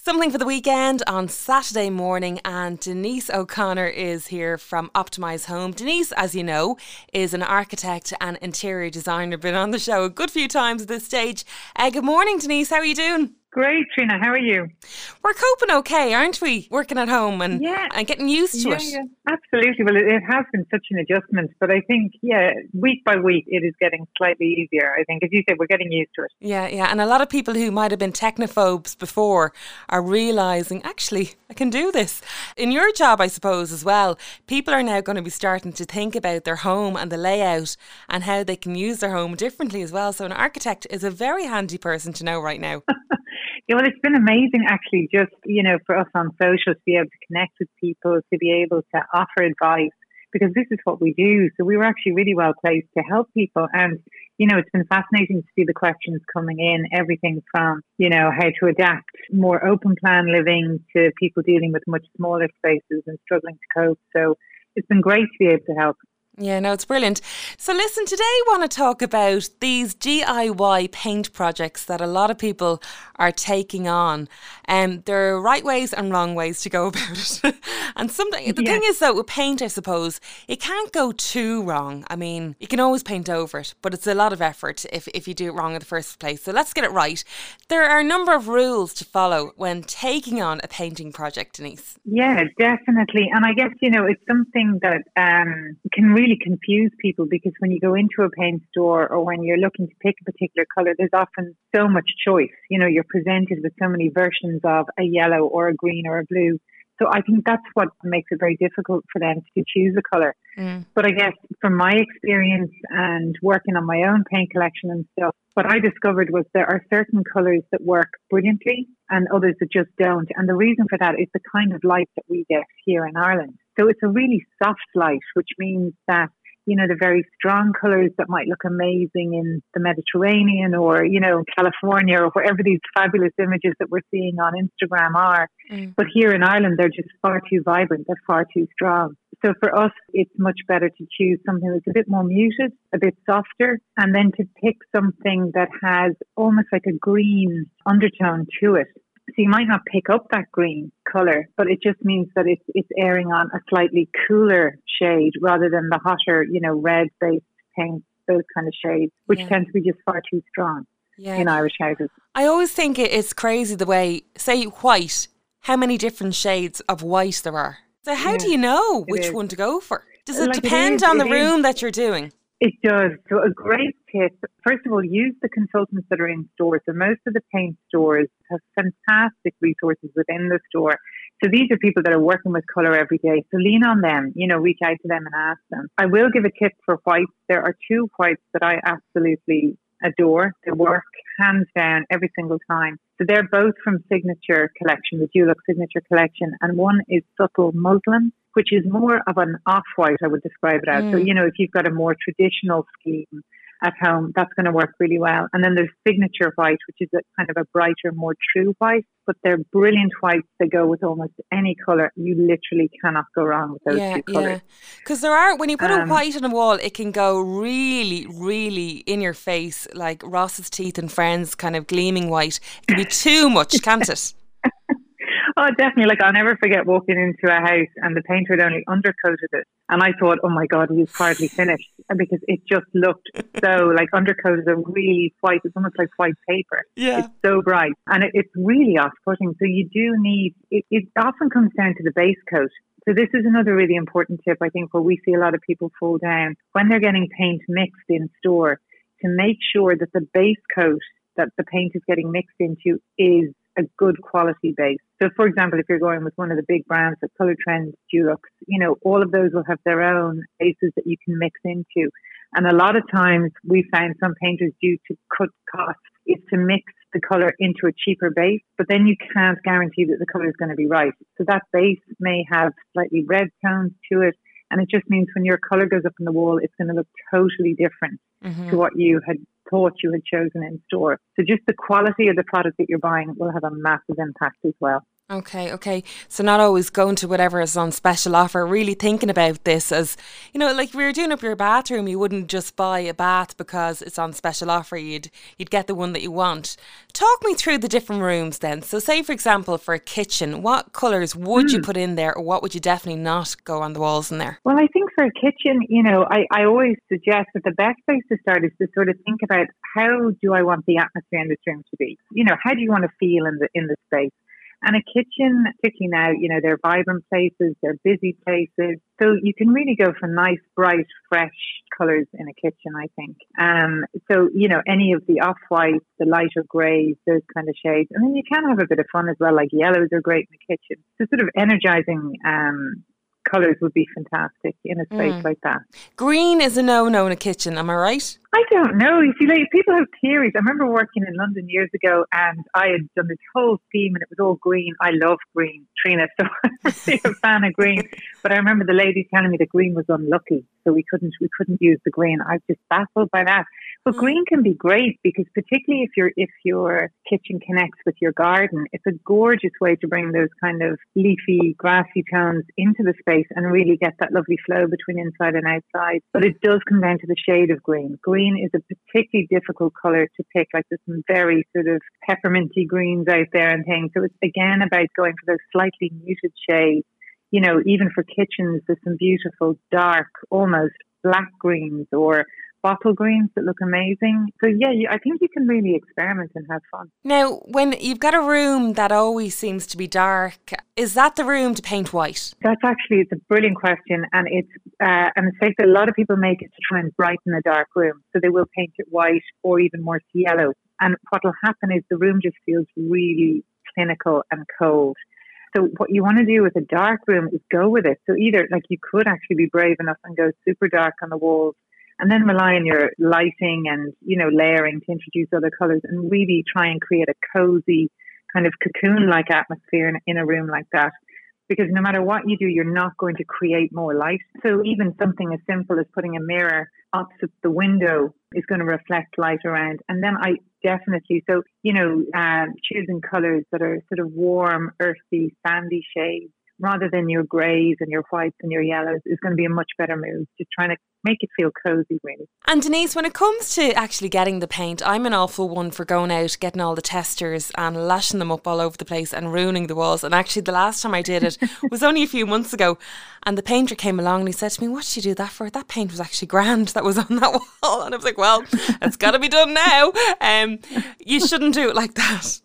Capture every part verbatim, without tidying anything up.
Something for the weekend on Saturday morning, and Denise O'Connor is here from Optimise Home. Denise, as you know, is an architect and interior designer, been on the show a good few times at this stage. Uh, good morning, Denise, how are you doing? Great, Trina, how are you? We're coping okay, aren't we? Working at home and, yeah. and getting used to yeah, it. Yeah, absolutely. Well, it, it has been such an adjustment, but I think, yeah, week by week it is getting slightly easier. I think, as you said, we're getting used to it. Yeah, yeah. And a lot of people who might have been technophobes before are realising, actually, I can do this. In your job, I suppose, as well, people are now going to be starting to think about their home and the layout and how they can use their home differently as well. So an architect is a very handy person to know right now. Yeah, well, it's been amazing, actually, just, you know, for us on social to be able to connect with people, to be able to offer advice, because this is what we do. So we were actually really well placed to help people. And, you know, it's been fascinating to see the questions coming in, everything from, you know, how to adapt more open plan living to people dealing with much smaller spaces and struggling to cope. So it's been great to be able to help. Yeah, no, it's brilliant. So listen, today I want to talk about these D I Y paint projects that a lot of people are taking on. Um, there are right ways and wrong ways to go about it. And something, the yeah. thing is though, with paint, I suppose, it can't go too wrong. I mean, you can always paint over it, but it's a lot of effort if, if you do it wrong in the first place. So let's get it right. There are a number of rules to follow when taking on a painting project, Denise. Yeah, definitely. And I guess, you know, it's something that um, can really really confuse people, because when you go into a paint store or when you're looking to pick a particular colour, there's often so much choice. You know, you're presented with so many versions of a yellow or a green or a blue. So I think that's what makes it very difficult for them to choose a colour. Mm. But I guess from my experience and working on my own paint collection and stuff, what I discovered was there are certain colours that work brilliantly and others that just don't. And the reason for that is the kind of light that we get here in Ireland. So it's a really soft light, which means that, you know, the very strong colours that might look amazing in the Mediterranean or, you know, California or wherever these fabulous images that we're seeing on Instagram are. Mm. But here in Ireland, they're just far too vibrant. They're far too strong. So for us, it's much better to choose something that's a bit more muted, a bit softer, and then to pick something that has almost like a green undertone to it. So you might not pick up that green colour, but it just means that it's it's airing on a slightly cooler shade rather than the hotter, you know, red-based paints, those kind of shades, which yeah. tend to be just far too strong yeah. in Irish houses. I always think it's crazy the way, say white, how many different shades of white there are. So how yeah, do you know which one to go for? Does it like depend it is, on the room is. that you're doing? It does. So a great tip, first of all, use the consultants that are in stores. So most of the paint stores have fantastic resources within the store. So these are people that are working with colour every day. So lean on them, you know, reach out to them and ask them. I will give a tip for whites. There are two whites that I absolutely adore. They work hands down every single time. So they're both from Signature Collection, the Dulux Signature Collection. And one is Subtle Muslin, which is more of an off-white, I would describe it as. Mm. So, you know, if you've got a more traditional scheme at home, that's going to work really well. And then there's Signature White, which is a kind of a brighter, more true white. But they're brilliant whites. They go with almost any colour. You literally cannot go wrong with those yeah, two colours. Yeah, because there are, when you put um, a white on a wall, it can go really, really in your face, like Ross's Teeth and Friends kind of gleaming white. It can be too much, can't it? Oh, definitely. Like, I'll never forget walking into a house and the painter had only undercoated it. And I thought, oh my God, he's hardly finished. Because it just looked so, like, undercoated and really white. It's almost like white paper. Yeah. It's so bright. And it, it's really off-putting. So you do need, it, it often comes down to the base coat. So this is another really important tip, I think, where we see a lot of people fall down. When they're getting paint mixed in store, to make sure that the base coat that the paint is getting mixed into is a good quality base. So for example, if you're going with one of the big brands like Colour Trends, Dulux, you know, all of those will have their own bases that you can mix into. And a lot of times we found some painters, due to cut costs, is to mix the colour into a cheaper base, but then you can't guarantee that the colour is going to be right. So that base may have slightly red tones to it, and it just means when your colour goes up on the wall, it's going to look totally different mm-hmm. to what you had thought you had chosen in store. So just the quality of the product that you're buying will have a massive impact as well. Okay, okay. So not always going to whatever is on special offer, really thinking about this as, you know, like if we were doing up your bathroom, you wouldn't just buy a bath because it's on special offer. You'd you'd get the one that you want. Talk me through the different rooms then. So say, for example, for a kitchen, what colours would you Mm. put in there or what would you definitely not go on the walls in there? Well, I think for a kitchen, you know, I, I always suggest that the best place to start is to sort of think about how do I want the atmosphere in this room to be? You know, how do you want to feel in the in the space? And a kitchen, particularly now, you know, they're vibrant places, they're busy places. So you can really go for nice, bright, fresh colours in a kitchen, I think. Um, so, you know, any of the off-whites, the lighter greys, those kind of shades. And then you can have a bit of fun as well, like yellows are great in the kitchen. So sort of energizing um, colours would be fantastic in a space Mm. like that. Green is a no-no in a kitchen, am I right? I don't know. You see, like, people have theories. I remember working in London years ago and I had done this whole scheme and it was all green. I love green, Trina, so I'm really a fan of green. But I remember the lady telling me that green was unlucky, so we couldn't we couldn't use the green. I was just baffled by that. But Mm. green can be great because particularly if your if your kitchen connects with your garden, it's a gorgeous way to bring those kind of leafy, grassy tones into the space and really get that lovely flow between inside and outside. But it does come down to the shade of green. Green is a particularly difficult colour to pick. Like there's some very sort of pepperminty greens out there and things. So it's again about going for those slightly muted shades. You know, even for kitchens, there's some beautiful dark, almost black greens or bottle greens that look amazing. So yeah, you, I think you can really experiment and have fun. Now, when you've got a room that always seems to be dark, is that the room to paint white? That's actually, it's a brilliant question, and it's uh, a mistake that a lot of people make is to try and brighten a dark room. So they will paint it white or even more yellow. And what will happen is the room just feels really clinical and cold. So what you want to do with a dark room is go with it. So either, like, you could actually be brave enough and go super dark on the walls and then rely on your lighting and, you know, layering to introduce other colours and really try and create a cozy kind of cocoon-like atmosphere in, in a room like that. Because no matter what you do, you're not going to create more light. So even something as simple as putting a mirror opposite the window is going to reflect light around. And then I definitely, so, you know, um, choosing colours that are sort of warm, earthy, sandy shades rather than your greys and your whites and your yellows is going to be a much better move. Just trying to make it feel cozy, really. And Denise, when it comes to actually getting the paint, I'm an awful one for going out, getting all the testers and lashing them up all over the place and ruining the walls. And actually the last time I did it was only a few months ago, and the painter came along and he said to me, "What did you do that for? That paint was actually grand that was on that wall." And I was like, well, it's got to be done now. Um, you shouldn't do it like that.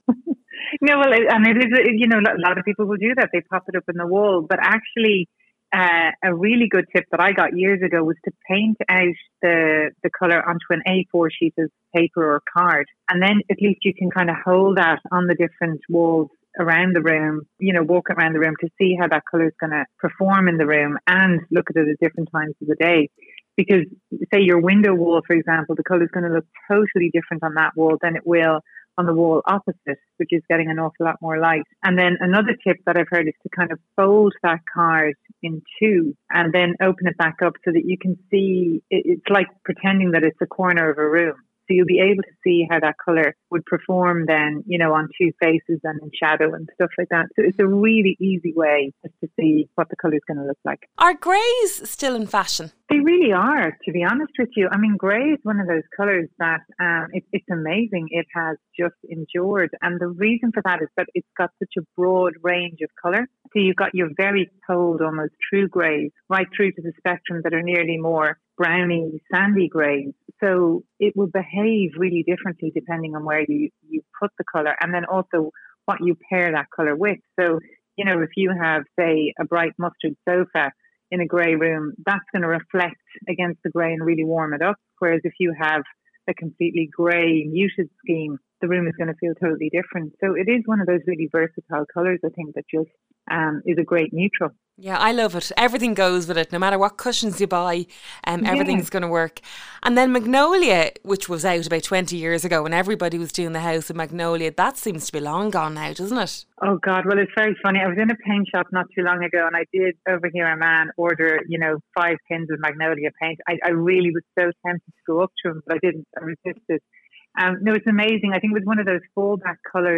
No, well, and it is, you know, a lot of people will do that. They pop it up in the wall. But actually, uh, a really good tip that I got years ago was to paint out the, the colour onto an A four sheet of paper or card. And then at least you can kind of hold that on the different walls around the room, you know, walk around the room to see how that colour is going to perform in the room and look at it at different times of the day. Because, say, your window wall, for example, the colour is going to look totally different on that wall than it will on the wall opposite, which is getting an awful lot more light. And then another tip that I've heard is to kind of fold that card in two and then open it back up so that you can see, it's like pretending that it's a corner of a room. So you'll be able to see how that colour would perform then, you know, on two faces and in shadow and stuff like that. So it's a really easy way just to see what the colour is going to look like. Are greys still in fashion? They really are, to be honest with you. I mean, grey is one of those colours that um, it, it's amazing. It has just endured. And the reason for that is that it's got such a broad range of colour. So you've got your very cold, almost true greys, right through to the spectrum that are nearly more browny, sandy greys. So it will behave really differently depending on where you, you put the colour and then also what you pair that colour with. So, you know, if you have, say, a bright mustard sofa in a grey room, that's going to reflect against the grey and really warm it up. Whereas if you have a completely grey, muted scheme, the room is going to feel totally different. So it is one of those really versatile colours, I think, that just um, is a great neutral. Yeah, I love it. Everything goes with it. No matter what cushions you buy, um, Yeah. everything's going to work. And then Magnolia, which was out about twenty years ago when everybody was doing the house of Magnolia, that seems to be long gone now, doesn't it? Oh, God. Well, it's very funny. I was in a paint shop not too long ago and I did overhear a man order, you know, five tins of Magnolia paint. I, I really was so tempted to go up to him, but I didn't. I resisted. Um, no, it's amazing. I think it was one of those fallback colours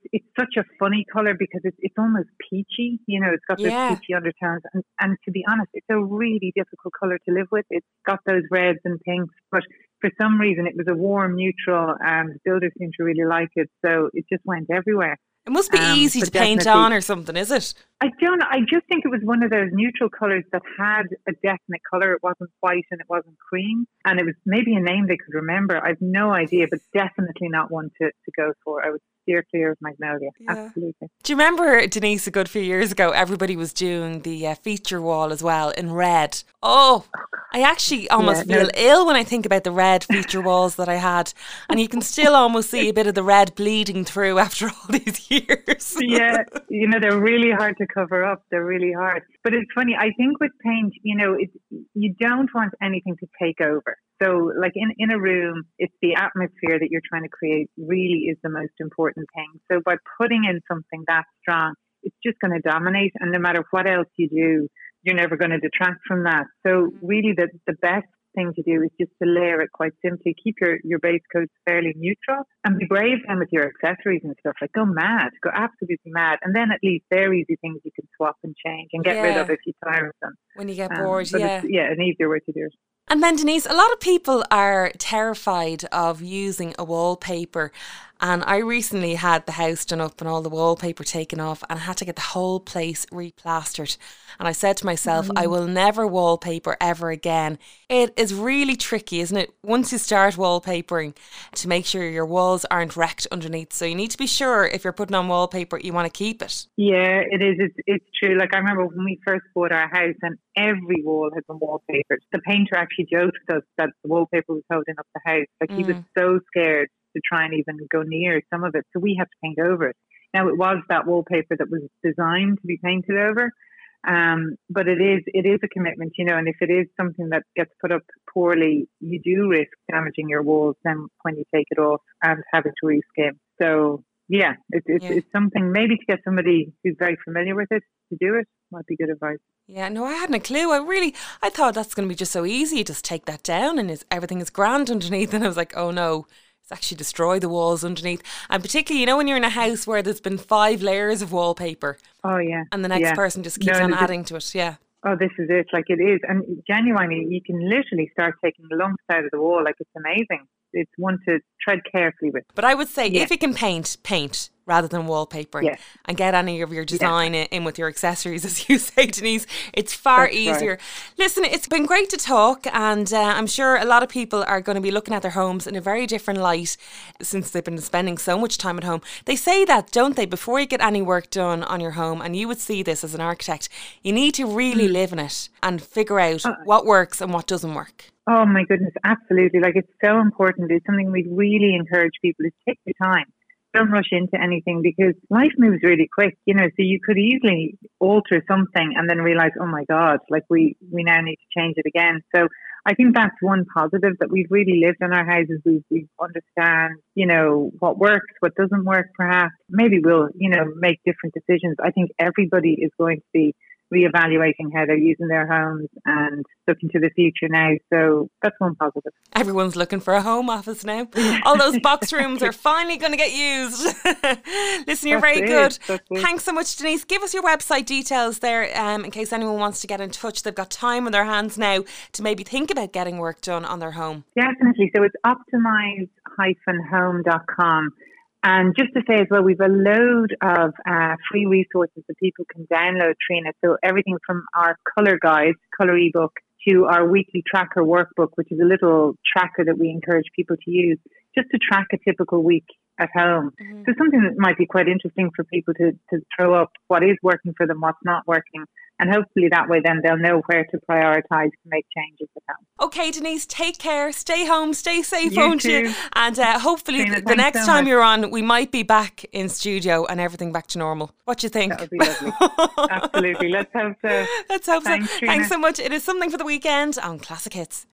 it's such a funny colour because it's it's almost peachy. You know, it's got those Yeah. peachy undertones, and and to be honest, it's a really difficult colour to live with. It's got those reds and pinks, but for some reason, it was a warm, neutral, and builders seem to really like it, so it just went everywhere. It must be Um, easy but to paint definitely- on or something, is it? I don't know. I just think it was one of those neutral colours that had a definite colour. It wasn't white and it wasn't cream. And it was maybe a name they could remember. I've no idea, but definitely not one to, to go for. I would steer clear of magnolia. Yeah. Absolutely. Do you remember, Denise, a good few years ago, everybody was doing the uh, feature wall as well in red? Oh, I actually almost Yeah, no. feel ill when I think about the red feature walls that I had. And you can still almost see a bit of the red bleeding through after all these years. Yeah, you know, they're really hard to cover up. They're really hard. But it's funny, I think with paint, you know, it, you don't want anything to take over. So like in, in a room, it's the atmosphere that you're trying to create really is the most important thing. So by putting in something that strong, it's just going to dominate. And no matter what else you do, you're never going to detract from that. So really the, the best thing to do is just to layer it quite simply. Keep your, your base coats fairly neutral and be brave then with your accessories and stuff. Like go mad, go absolutely mad. And then at least they're easy things you can swap and change and get rid Yeah. of if you tire of them. When you get Um, bored, but yeah. it's, yeah, an easier way to do it. And then, Denise, a lot of people are terrified of using a wallpaper. And I recently had the house done up and all the wallpaper taken off, and I had to get the whole place replastered. And I said to myself, I will never wallpaper ever again. It is really tricky, isn't it? Once you start wallpapering, to make sure your walls aren't wrecked underneath. So you need to be sure if you're putting on wallpaper, you want to keep it. Yeah, it is. It's, it's true. Like I remember when we first bought our house and every wall had been wallpapered. The painter actually joked with us that the wallpaper was holding up the house. Like he was so scared to try and even go near some of it. So we had to paint over it. Now it was that wallpaper that was designed to be painted over. Um, but it is it is a commitment, you know, and if it is something that gets put up poorly, you do risk damaging your walls then when you take it off and having to reskim. So yeah, it, it's Yeah. it's something maybe to get somebody who's very familiar with it to do it might be good advice. Yeah, no, I hadn't a clue. I really, I thought that's going to be just so easy. You just take that down and it's, everything is grand underneath. And I was like, oh no, it's actually destroy the walls underneath. And particularly, you know, when you're in a house where there's been five layers of wallpaper Oh yeah. and the next yeah. person just keeps No, on this- adding to it. Yeah. Oh, this is it. Like it is. And genuinely, you can literally start taking lumps out of the wall. Like it's amazing. It's one to tread carefully with. But I would say Yeah. if you can paint, paint rather than wallpapering Yeah. and get any of your design in, in with your accessories, as you say, Denise. It's far That's easier. right. Listen, it's been great to talk, and uh, I'm sure a lot of people are going to be looking at their homes in a very different light since they've been spending so much time at home. They say that, don't they, before you get any work done on your home, and you would see this as an architect, you need to really live in it and figure out what works and what doesn't work. Oh my goodness, absolutely. Like it's so important. It's something we really encourage people is take your time. Don't rush into anything because life moves really quick, you know, so you could easily alter something and then realize, oh my God, like we, we now need to change it again. So I think that's one positive that we've really lived in our houses. We we understand, you know, what works, what doesn't work perhaps. Maybe we'll, you know, make different decisions. I think everybody is going to be reevaluating how they're using their homes and looking to the future now. So that's one positive. Everyone's looking for a home office now. All those box rooms are finally going to get used. Listen, you're That's very it, good. that's it. Thanks so much, Denise. Give us your website details there um, in case anyone wants to get in touch. They've got time on their hands now to maybe think about getting work done on their home. Definitely. So it's optimize dash home dot com. And just to say as well, we've a load of uh, free resources that people can download, Trina. So everything from our colour guide, colour ebook, to our weekly tracker workbook, which is a little tracker that we encourage people to use just to track a typical week at home. Mm-hmm. So something that might be quite interesting for people to, to throw up what is working for them, what's not working. And hopefully that way then they'll know where to prioritise to make changes at home. Okay, Denise, take care. Stay home. Stay safe, You won't too. you? And uh, hopefully Trina, the, the thanks next so time much. you're on, we might be back in studio and everything back to normal. What do you think? That would be lovely. Absolutely. Let's hope so. Let's hope Thanks, so. Trina. Thanks so much. It is Something for the Weekend on Classic Hits.